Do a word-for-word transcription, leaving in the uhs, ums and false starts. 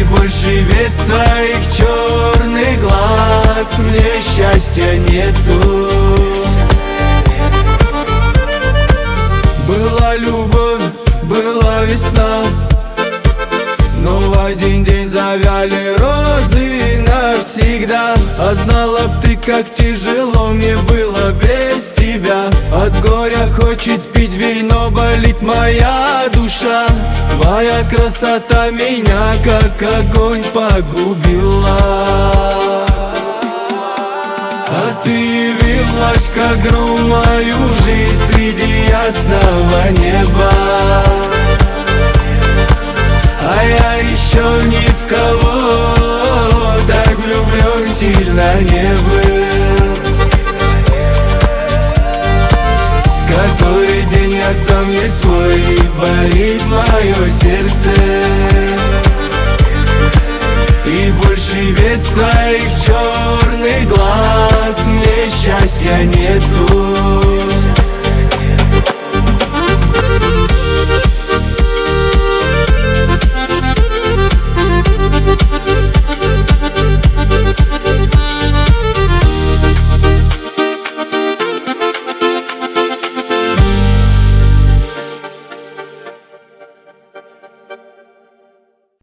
больше вес твоих черных глаз, мне счастья нету. Была любовь, была весна, но в один день завяли розы навсегда. А знала б ты, как тяжело мне было без тебя. От горя хочет пить вино, болит моя душа. Твоя красота меня, как огонь, погубила. А ты явилась, как гром, в мою жизнь среди ясного неба. А я еще ни в кого так влюблен сильно не был. Который день я сам не свой, и болит мое сердце. И больше без твоих черных глаз мне счастья нету.